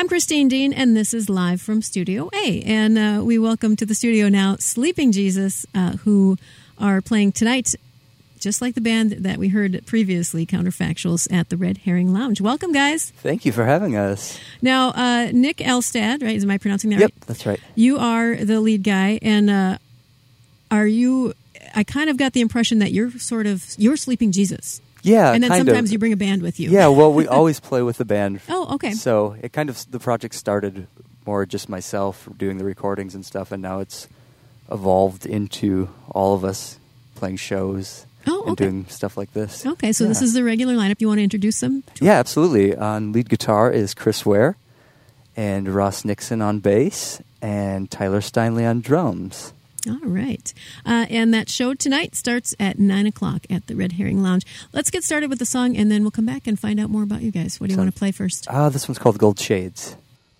I'm Christine Dean, and this is Live from Studio A. And we welcome to the studio now Sleeping Jesus, who are playing tonight, just like the band that we heard previously, Counterfactuals, at the Red Herring Lounge. Welcome, guys. Thank you for having us. Now, Nick Elstad, right? Am I pronouncing that right? Yep, that's right. You are the lead guy, and are you... I kind of got the impression that you're Sleeping Jesus. Yeah, and then sometimes you bring a band with you. Yeah, well, we always play with the band. Oh, okay. So it kind of, the project started more just myself doing the recordings and stuff, and now it's evolved into all of us playing shows and doing stuff like this. Okay, so this is the regular lineup. You want to introduce them? Yeah, absolutely. On lead guitar is Chris Ware, and Ross Nixon on bass, and Tyler Steinley on drums. All right. And that show tonight starts at 9 o'clock at the Red Herring Lounge. Let's get started with the song, and then we'll come back and find out more about you guys. What do you want to play first? This one's called Gold Shades.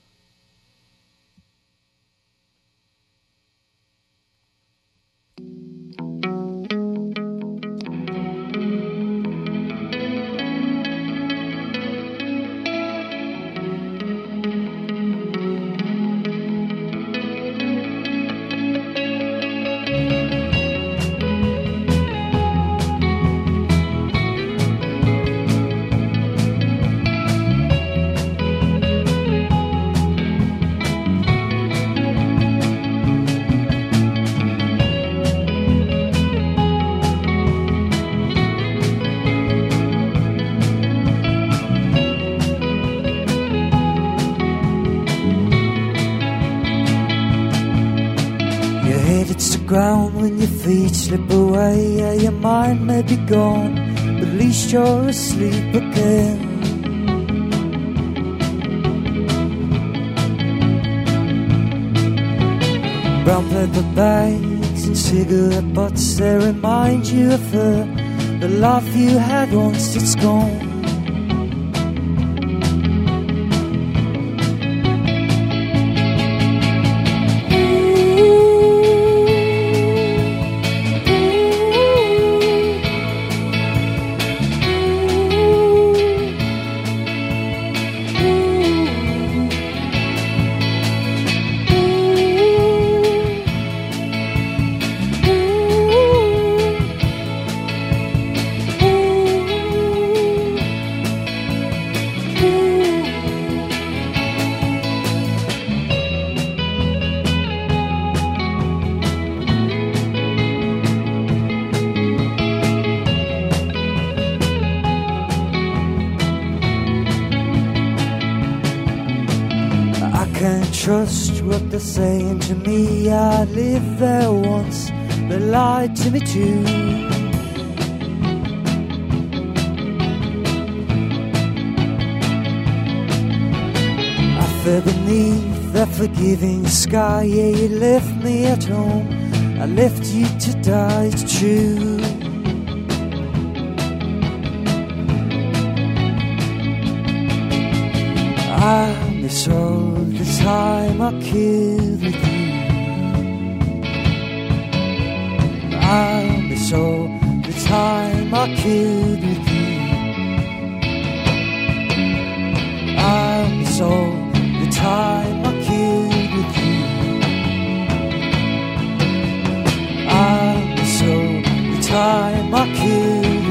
Ground when your feet slip away, yeah, your mind may be gone, but at least you're asleep again. Brown paper bags and cigarette butts, they remind you of her, the life you had once, it's gone. Trust what they're saying to me. I lived there once, they lied to me too. I fell beneath that forgiving sky. Yeah, you left me at home, I left you to die, it's true. I miss all the time I killed with you. I miss all the time I killed with you. I miss all the time I killed with you. I miss all the time I killed with you.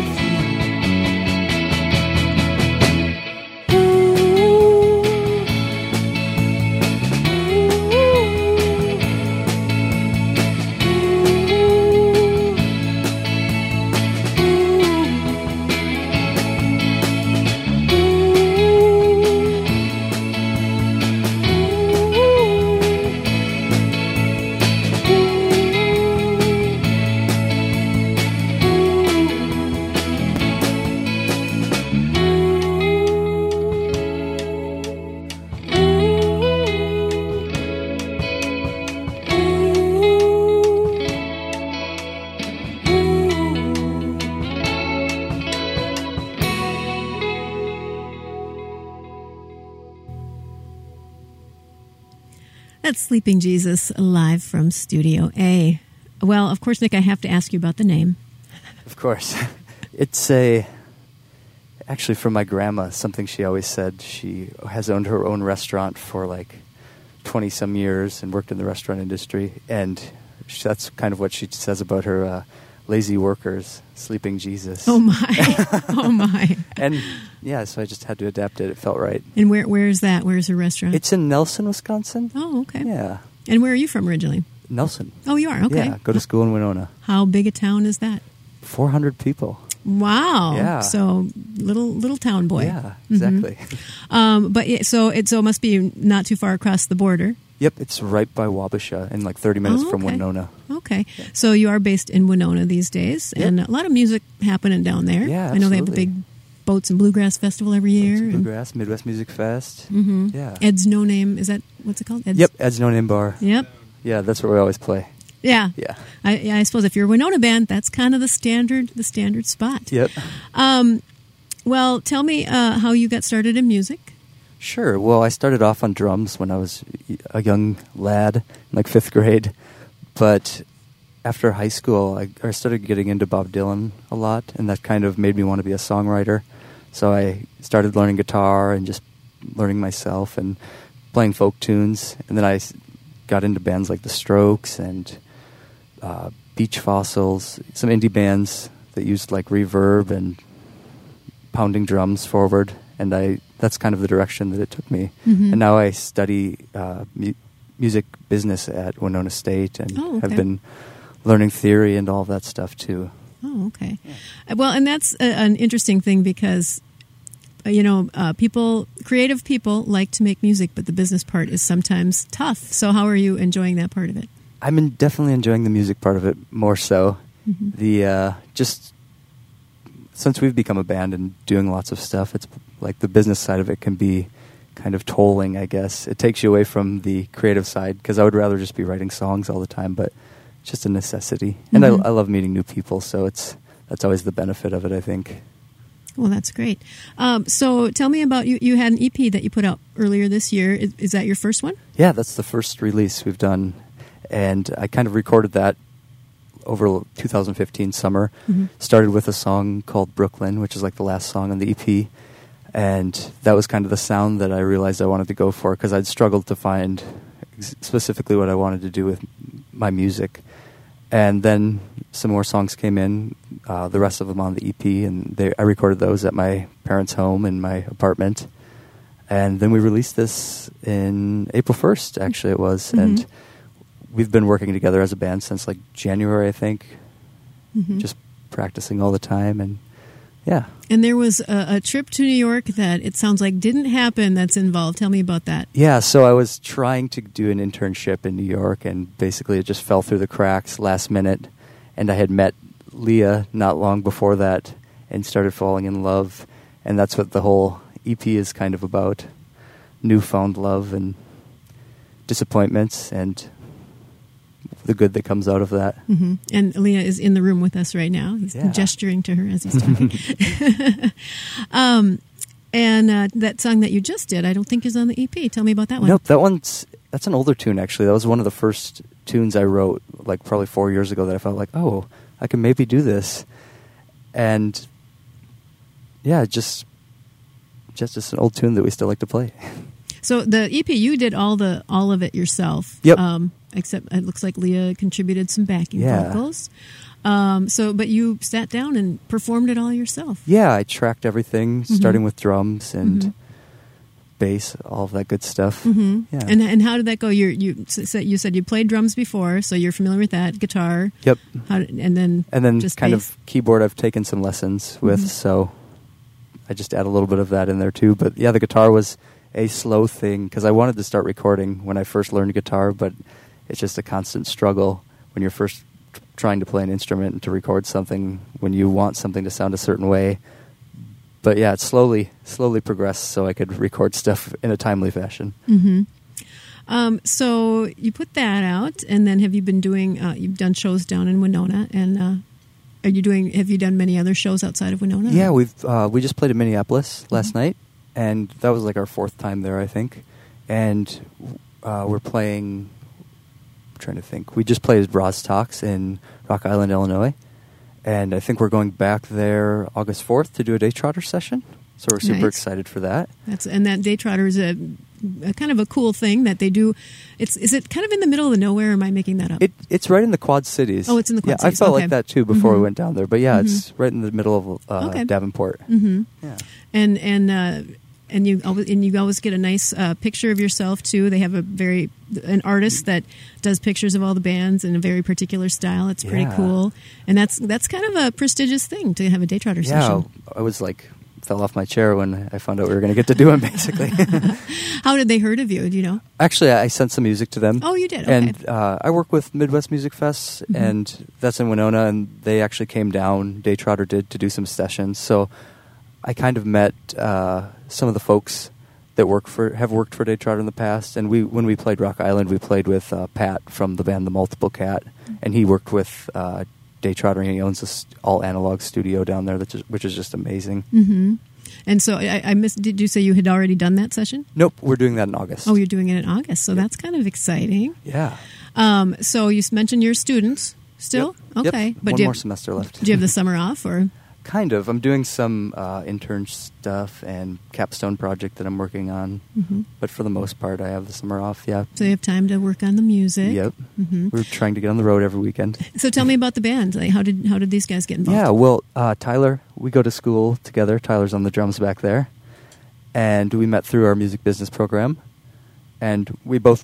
That's Sleeping Jesus live from Studio A. Well, of course, Nick, I have to ask you about the name. Of course. It's a actually from my grandma, something she always said. She has owned her own restaurant for like 20-some years and worked in the restaurant industry. And that's kind of what she says about her lazy workers, sleeping Jesus. Oh, my. Oh, my. And, yeah, so I just had to adapt it. It felt right. And where is that? Where's her restaurant? It's in Nelson, Wisconsin. Oh, okay. Yeah. And where are you from originally? Nelson. Oh, you are? Okay. Yeah, go to school in Winona. How big a town is that? 400 people. Wow. Yeah. So little town boy. Yeah, exactly. But so it must be not too far across the border. Yep, it's right by Wabasha and like 30 minutes from okay. Winona. Okay. Yeah. So you are based in Winona these days, and a lot of music happening down there. Yeah, I know they have the big Boats and Bluegrass Festival every year. Boats and Bluegrass, Midwest Music Fest. Mm-hmm. Yeah. Ed's No Name, is that, what's it called? Ed's No Name Bar. Yep. Yeah, that's where we always play. Yeah. Yeah. I suppose if you're a Winona band, that's kind of the standard spot. Yep. Well, tell me how you got started in music. Sure. Well, I started off on drums when I was a young lad, in like 5th grade. But after high school, I started getting into Bob Dylan a lot, and that kind of made me want to be a songwriter. So I started learning guitar and just learning myself and playing folk tunes. And then I got into bands like The Strokes and Beach Fossils, some indie bands that used like reverb and pounding drums forward. And that's kind of the direction that it took me. Mm-hmm. And now I study music business at Winona State and have been learning theory and all of that stuff too. Oh, okay. Yeah. Well, and that's an interesting thing because, creative people like to make music, but the business part is sometimes tough. So how are you enjoying that part of it? I'm definitely enjoying the music part of it more so. Mm-hmm. The just since we've become a band and doing lots of stuff, it's like the business side of it can be kind of tolling, I guess. It takes you away from the creative side because I would rather just be writing songs all the time, but it's just a necessity. And I love meeting new people, so that's always the benefit of it, I think. Well, that's great. So tell me about, you had an EP that you put out earlier this year. Is that your first one? Yeah, that's the first release we've done. And I kind of recorded that over 2015 summer. Mm-hmm. Started with a song called Brooklyn, which is like the last song on the EP. And that was kind of the sound that I realized I wanted to go for because I'd struggled to find specifically what I wanted to do with my music. And then some more songs came in, the rest of them on the EP, and I recorded those at my parents' home in my apartment. And then we released this in April 1st, actually it was. Mm-hmm. And we've been working together as a band since like January, I think, just practicing all the time. And yeah. And there was a trip to New York that it sounds like didn't happen that's involved. Tell me about that. Yeah, so I was trying to do an internship in New York, and basically it just fell through the cracks last minute. And I had met Leah not long before that and started falling in love. And that's what the whole EP is kind of about, newfound love and disappointments and the good that comes out of that. Mm-hmm. And Leah is in the room with us right now. He's gesturing to her as he's talking. And that song that you just did, I don't think is on the EP. Tell me about that one. Nope, that's an older tune, actually. That was one of the first tunes I wrote, like probably 4 years ago, that I felt like, oh, I can maybe do this. And yeah, just an old tune that we still like to play. So the EP, you did all of it yourself. Yep. Except it looks like Leah contributed some backing vocals. But you sat down and performed it all yourself. Yeah, I tracked everything, starting with drums and bass, all of that good stuff. Mm-hmm. Yeah. And how did that go? You said you played drums before, so you're familiar with that. Guitar. Yep. And then just kind bass? of keyboard I've taken some lessons with, so I just add a little bit of that in there too. But yeah, the guitar was a slow thing because I wanted to start recording when I first learned guitar, but it's just a constant struggle when you're first trying to play an instrument and to record something when you want something to sound a certain way. But yeah, it slowly progressed so I could record stuff in a timely fashion. Mm-hmm. So you put that out, and then have you been doing? You've done shows down in Winona, and have you done many other shows outside of Winona? Yeah, we just played in Minneapolis last night, and that was like our 4th time there, I think. And we're playing. Trying to think. We just played Roz Talks in Rock Island, Illinois, and I think we're going back there August 4th to do a Day Trotter session. So we're super Nice. excited for that. And that Day Trotter is a kind of a cool thing that they do. Is it kind of in the middle of nowhere? Or am I making that up? It's right in the Quad Cities. Oh, it's in the Quad Cities. Cities. I felt Okay. like that too before Mhm. we went down there. But yeah, Mhm. it's right in the middle of Okay. Davenport. Mm-hmm. Yeah. And you always get a nice picture of yourself too. They have an artist that does pictures of all the bands in a very particular style. It's pretty Yeah. cool, and that's kind of a prestigious thing to have a Day Trotter Yeah, session. I was fell off my chair when I found out we were going to get to do them, basically. How did they heard of you? Do you know? Actually, I sent some music to them. Oh, you did. Okay. And I work with Midwest Music Fest, Mhm. and that's in Winona, and they actually came down, Day Trotter did, to do some sessions. So I kind of met some of the folks that have worked for Day Trotter in the past, and when we played Rock Island, we played with Pat from the band The Multiple Cat, and he worked with Day Trotter, and he owns this all-analog studio down there, which is just amazing. Mm-hmm. And so I missed. Did you say you had already done that session? Nope, we're doing that in August. Oh, you're doing it in August, so that's kind of exciting. Yeah. So you mentioned you're students still? Yep. Okay. Yep. But One do you more have, semester left. do you have the summer off or? Kind of. I'm doing some intern stuff and capstone project that I'm working on. Mm-hmm. But for the most part, I have the summer off, yeah. So you have time to work on the music. Yep. Mm-hmm. We're trying to get on the road every weekend. So tell me about the band. Like, how did these guys get involved? Yeah, well, Tyler, we go to school together. Tyler's on the drums back there. And we met through our music business program. And we both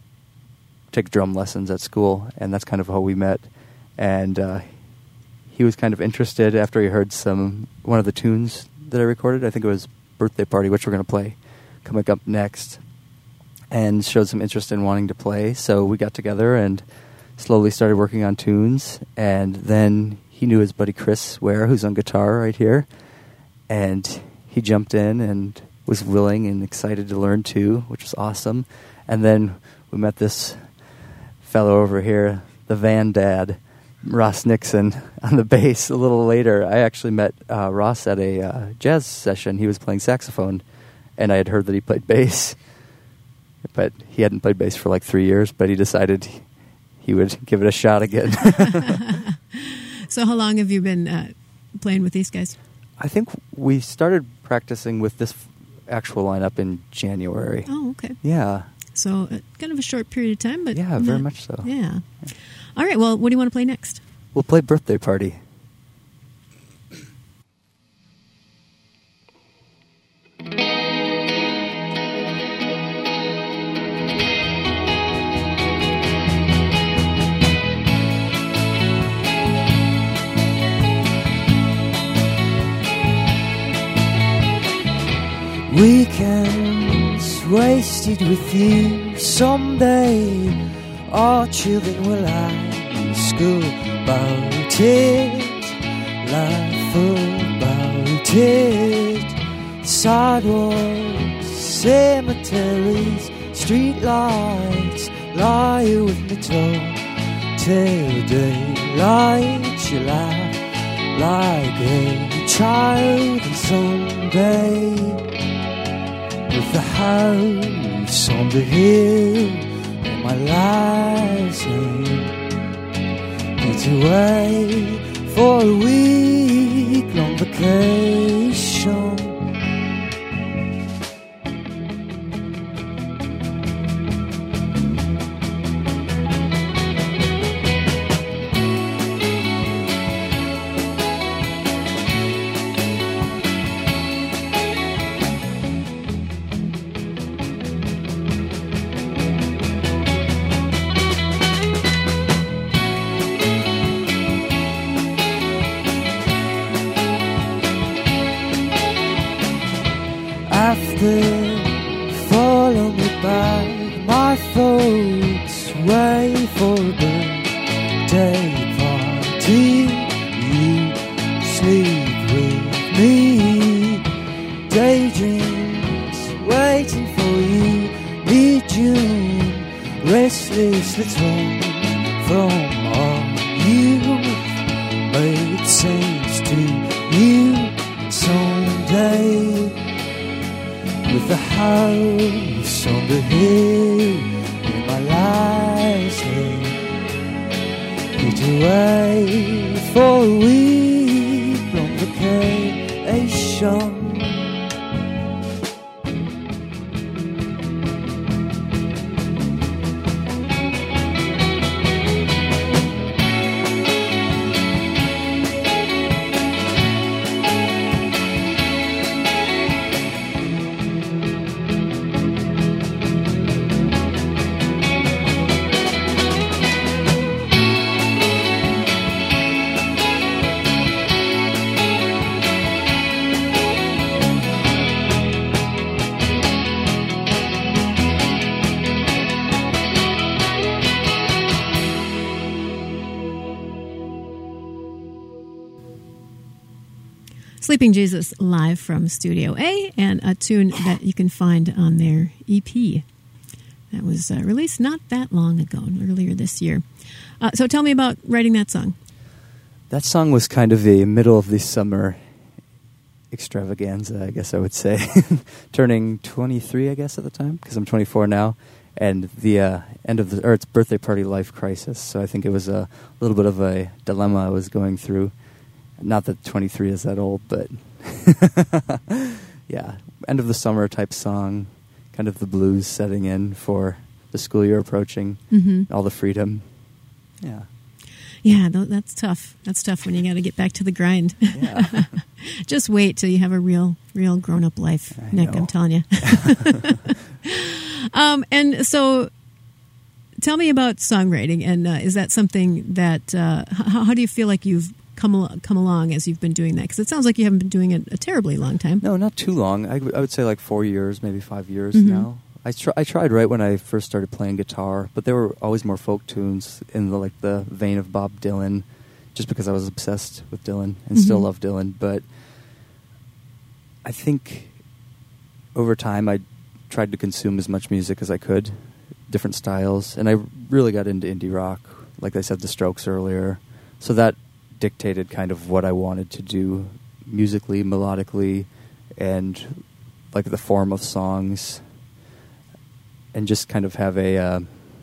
take drum lessons at school, and that's kind of how we met. And he was kind of interested after he heard one of the tunes that I recorded. I think it was Birthday Party, which we're going to play coming up next, and showed some interest in wanting to play. So we got together and slowly started working on tunes. And then he knew his buddy Chris Ware, who's on guitar right here, and he jumped in and was willing and excited to learn too, which was awesome. And then we met this fellow over here, the Van Dad, Ross Nixon, on the bass. A little later, I actually met Ross at a jazz session. He was playing saxophone, and I had heard that he played bass. But he hadn't played bass for like 3 years, but he decided he would give it a shot again. So how long have you been playing with these guys? I think we started practicing with this actual lineup in January. Oh, okay. Yeah. So kind of a short period of time, but Yeah, very much so. Yeah. All right. Well, what do you want to play next? We'll play Birthday Party. Weekends wasted with you. Someday our children will have school about it, laugh about it. Sidewalks, cemeteries, streetlights, lie with me till daylight. You laugh like a child, and someday with the house on the hill and my last name, it's away for a week-long vacation. After follow me back, my folks wait for a birthday party. You sleep with me, daydreams waiting for you. Mid-June, restless, let's run from our youth. Made sense to you someday. With the house on the hill in my last name, get away for a week-long vacation. Sleeping Jesus live from Studio A, and a tune that you can find on their EP that was released not that long ago, earlier this year. So tell me about writing that song. That song was kind of a middle of the summer extravaganza, I guess I would say. Turning 23, I guess, at the time, because I'm 24 now, and the end of its birthday party life crisis. So I think it was a little bit of a dilemma I was going through. Not that 23 is that old, but yeah, end of the summer type song, kind of the blues setting in for the school year approaching, all the freedom. Yeah. Yeah, that's tough. That's tough when you got to get back to the grind. Yeah. Just wait till you have a real grown-up life, Nick, I'm telling you. And so tell me about songwriting, and is that something that, how do you feel like you've come along as you've been doing that? Because it sounds like you haven't been doing it a terribly long time. No, not too long. I would say like 4 years, maybe 5 years now. I tried right when I first started playing guitar, but there were always more folk tunes in the vein of Bob Dylan, just because I was obsessed with Dylan and still love Dylan. But I think over time I tried to consume as much music as I could, different styles, and I really got into indie rock, like I said, the Strokes earlier. So that dictated kind of what I wanted to do musically, melodically, and like the form of songs. And just kind of have I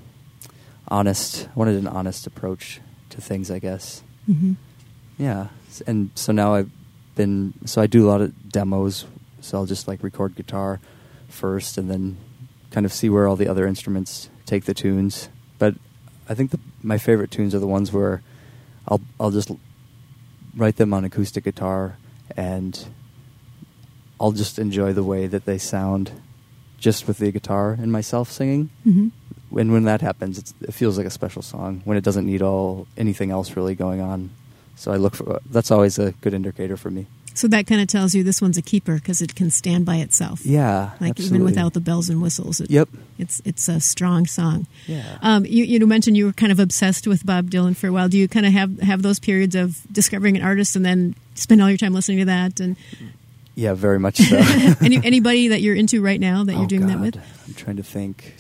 wanted an honest approach to things, I guess. Yeah. And so now I do a lot of demos, so I'll just like record guitar first and then kind of see where all the other instruments take the tunes. But I think my favorite tunes are the ones where I'll just write them on acoustic guitar and I'll just enjoy the way that they sound just with the guitar and myself singing. And when that happens, it feels like a special song when it doesn't need anything else really going on. So that's always a good indicator for me. So that kind of tells you this one's a keeper because it can stand by itself. Yeah, like absolutely. Even without the bells and whistles. It's a strong song. Yeah. You mentioned you were kind of obsessed with Bob Dylan for a while. Do you kind of have those periods of discovering an artist and then spend all your time listening to that? And yeah, very much so. Anybody that you're into right now that you're doing that with? I'm trying to think.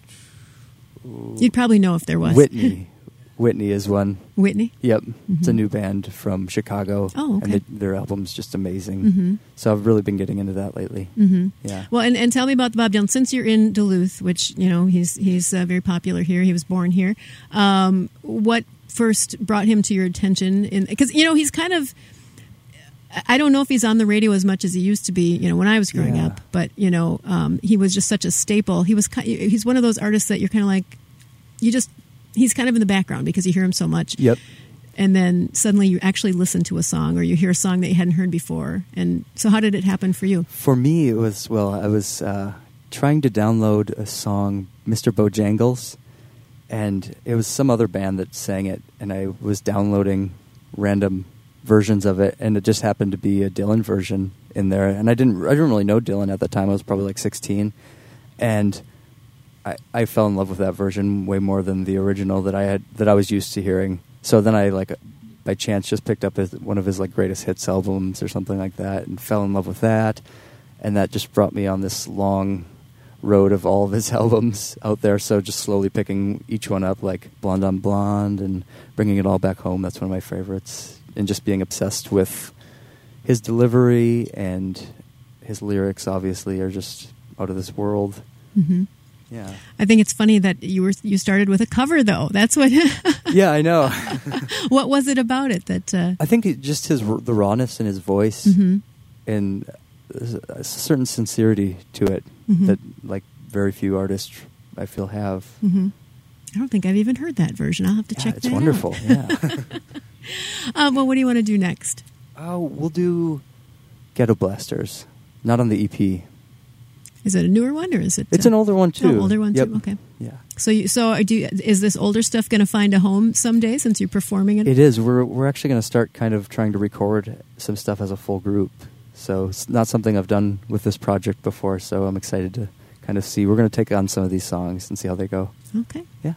You'd probably know if there was. Whitney is one. Whitney? Yep. It's a new band from Chicago. Oh, okay. And their album's just amazing. So I've really been getting into that lately. Yeah. Well, and tell me about the Bob Dylan. Since you're in Duluth, which, he's very popular here. He was born here. What first brought him to your attention? Because, he's kind of... I don't know if he's on the radio as much as he used to be, when I was growing up. But, he was just such a staple. He's one of those artists that you're kind of like... He's kind of in the background because you hear him so much. Yep. And then suddenly you actually listen to a song or you hear a song that you hadn't heard before. And so how did it happen for you? For me, it was, I was trying to download a song, Mr. Bojangles, and it was some other band that sang it, and I was downloading random versions of it, and it just happened to be a Dylan version in there. And I didn't really know Dylan at the time. I was probably like 16. And I fell in love with that version way more than the original that I was used to hearing. So then I by chance just picked up one of his greatest hits albums or something like that and fell in love with that, and that just brought me on this long road of all of his albums out there. So just slowly picking each one up, like Blonde on Blonde, and bringing it all back home. That's one of my favorites, and just being obsessed with his delivery and his lyrics. Obviously, are just out of this world. Yeah. I think it's funny that you started with a cover, though. That's what. Yeah, I know. What was it about it that? I think just the rawness in his voice and a certain sincerity to it that very few artists I feel have. I don't think I've even heard that version. I'll have to check that out. It's wonderful. Yeah. Well, what do you want to do next? We'll do Ghetto Blasters, not on the EP. Is it a newer one or is it? It's an older one too. Oh, older one too. Okay. Yeah. So is this older stuff going to find a home someday since you're performing it? It is. We're actually going to start kind of trying to record some stuff as a full group. So it's not something I've done with this project before. So I'm excited to kind of see. We're going to take on some of these songs and see how they go. Okay. Yeah.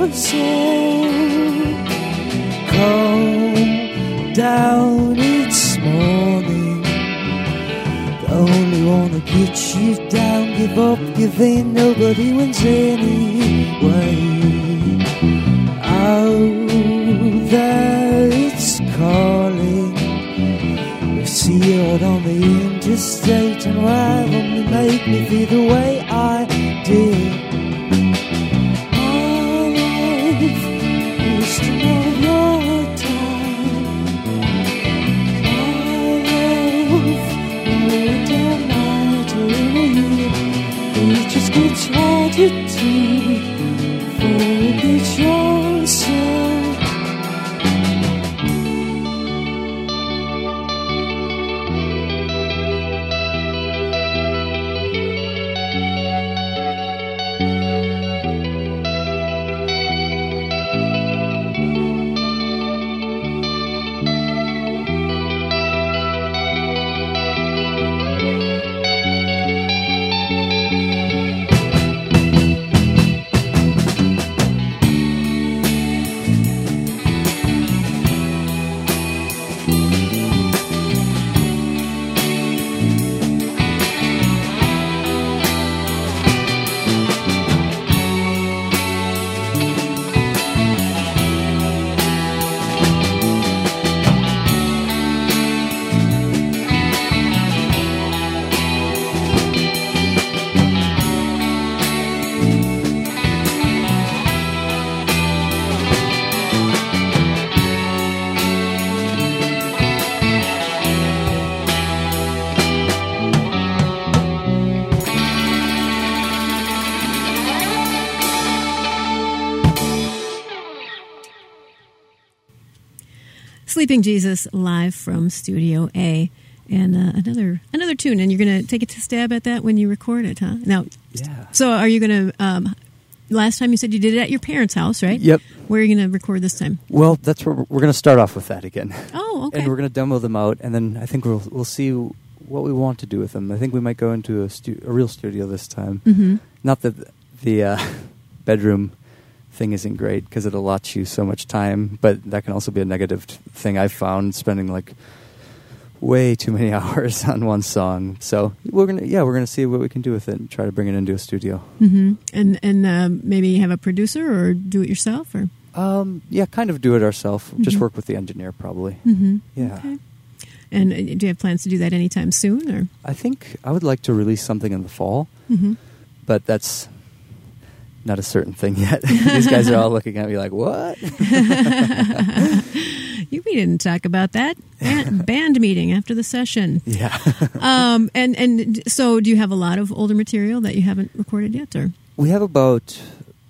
soul. Calm down, it's morning. The only one to get you down. Give up, give in, nobody wins anyway. Out there it's calling. You see it on the interstate, and why only make me feel the way I did. My life is to know your time. My love, no damn night or in a year. It just gets harder to forget yourself. Sleeping Jesus live from Studio A. And another tune, and you're going to take a stab at that when you record it, huh? Now, Yeah. So are you going to, last time you said you did it at your parents' house, right? Yep. Where are you going to record this time? Well, that's where we're going to start off with that again. Oh, okay. And we're going to demo them out, and then I think we'll see what we want to do with them. I think we might go into a real studio this time. Mm-hmm. Not that the bedroom thing isn't great, because it allots you so much time, but that can also be a negative thing I've found, spending like way too many hours on one song. So we're gonna see what we can do with it and try to bring it into a studio. Mm-hmm. And maybe have a producer or do it yourself, or kind of do it ourselves. Mm-hmm. Just work with the engineer probably. Mm-hmm. Yeah. Okay. And do you have plans to do that anytime soon, or? I think I would like to release something in the fall, Mm-hmm. but that's not a certain thing yet. These guys are all looking at me like, what? We didn't talk about that. Band meeting after the session. Yeah. And so do you have a lot of older material that you haven't recorded yet, or? We have about,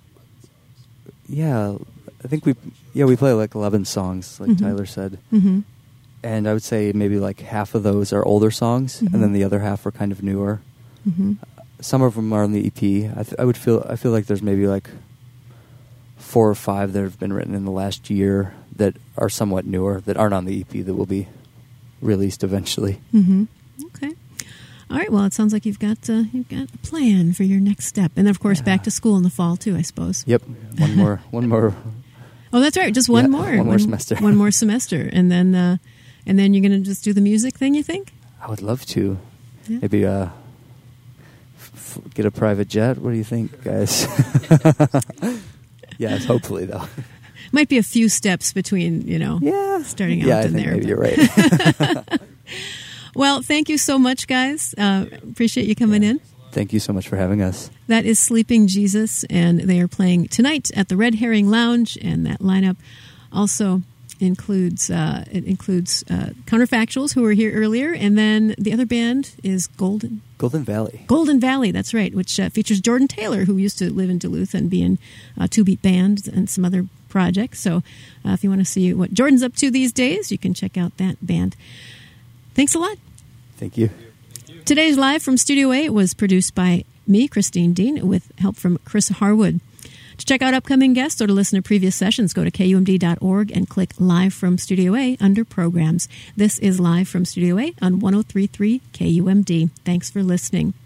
I think we play like 11 songs, like Mm-hmm. Tyler said. Mm-hmm. And I would say maybe like half of those are older songs, Mm-hmm. and then the other half are kind of newer. Mm-hmm. Some of them are on the EP. I feel like there's maybe like 4 or 5 that have been written in the last year that are somewhat newer, that aren't on the EP, that will be released eventually. Mm-hmm. Okay. All right. Well, it sounds like you've got a plan for your next step, and then of course back to school in the fall too, I suppose. Yep. One more. Oh, that's right. Just one more. One more semester. One more semester, and then you're going to just do the music thing. You think? I would love to. Yeah. Maybe get a private jet. What do you think, guys? Yes, hopefully though. Might be a few steps between, starting out I in think there. maybe you're right. Well, thank you so much, guys. Appreciate you coming in. Thank you so much for having us. That is Sleeping Jesus, and they are playing tonight at the Red Herring Lounge, and that lineup also includes Counterfactuals, who were here earlier, and then the other band is Golden Valley, that's right, which features Jordan Taylor, who used to live in Duluth and be in Two Beat Band and some other projects. So if you want to see what Jordan's up to these days, you can check out that band. Thanks a lot. Thank you. Today's Live from Studio A was produced by me, Christine Dean, with help from Chris Harwood. To check out upcoming guests or to listen to previous sessions, go to KUMD.org and click Live from Studio A under Programs. This is Live from Studio A on 103.3 KUMD. Thanks for listening.